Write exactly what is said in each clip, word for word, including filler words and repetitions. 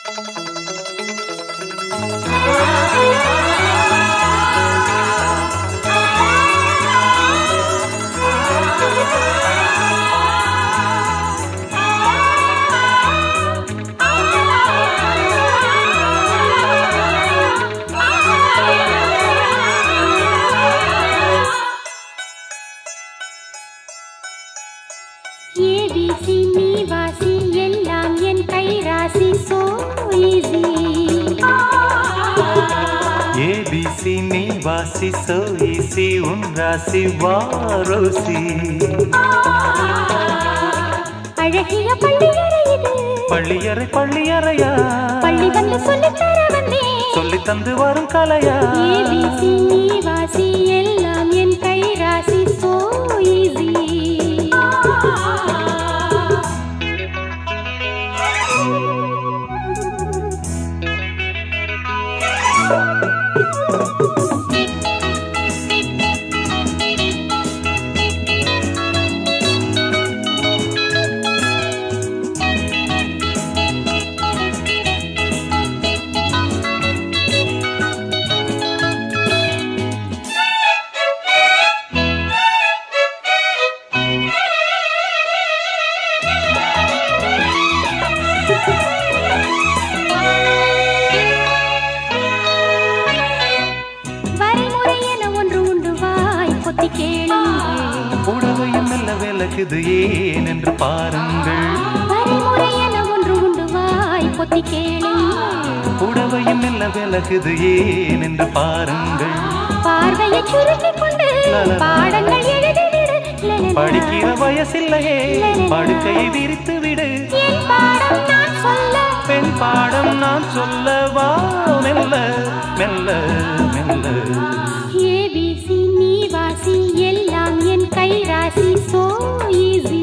ABC நீ வாசி எல்லாம் என் கை ராசி சோ ஈஸி ஏபிசி நீ வாசி சோ ஈஸி உன் ராசி வாரோசி அழகிய பள்ளியறை இது பள்ளியறை பள்ளியறையா பள்ளி வந்து சொல்லித் தர வந்தேன் சொல்லி தந்து வரும் கலையா ஏபிசி நீ வாசி எல்லாம் என் கை ராசி சோ ஈஸி புடவையும் மெல்ல விலகுது ஏன் என்று பாருங்கள் வரைமுறையென ஒன்று உண்டு வாய் பொத்தி கேளுங்கள் புடவையும் மெல்ல விலகுது ஏன் என்று பாருங்கள் பார்வையை சுருக்கிக் கொண்டு பாடங்கள் எழுதிவிடு படிக்கிற வயசில்லையே படுக்கையை விரித்து விடு என் பாடம் நான் சொல்ல பெண் பாடம் நான் சொல்ல வா மெல்ல மெல்ல மெல்ல ஏபிசி நீ வாசி எல்லாம் என் கை ராசி சோ ஈஸி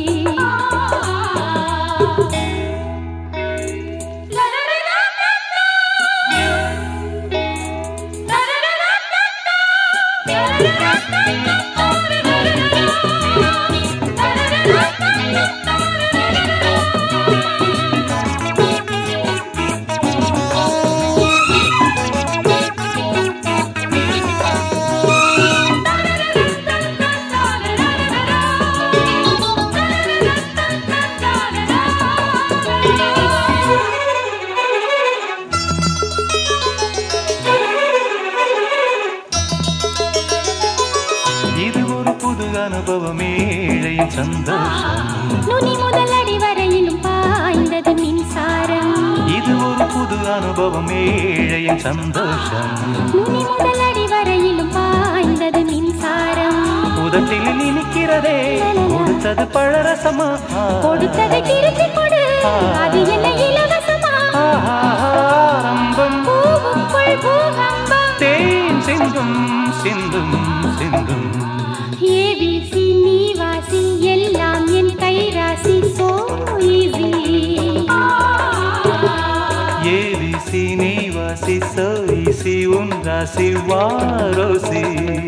அனுபவம் ஏழையின் சந்தோஷம் நுனி முதல் அடி வரையிலும் பாய்ந்தது மின்சாரம் இது ஒரு புது அனுபவம் ஏழையின் சந்தோஷம் நுனி முதல் அடி வரையிலும் பாய்ந்தது மின்சாரம் உதட்டில் இனிக்கிறதே கொடுத்தது பழரசமா கொடுத்ததை திருப்பி கொடு அது என்ன இலவசமா ஆரம்பம் பூவுக்குள் பூகம்பம் தேன் சிந்தும் சிந்தும் சிந்தும் ஏபிசி நீ வாசி எல்லாம் என் கை ராசி சோ ஈஸி ஏபிசி நீ வாசி சோ ஈஸி உன் ராசி வாரோசி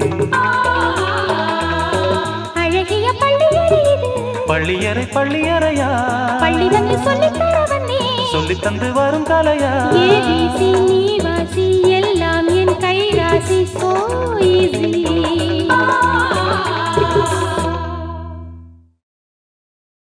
அழகிய பள்ளியறை இது பள்ளியறை பள்ளியறையா பள்ளி வந்து சொல்லித் தர வந்தேன் சொல்லி தந்து வரும் கலையா ஏபிசி நீ வாசி எல்லாம் என் கை ராசி சோ ஈஸி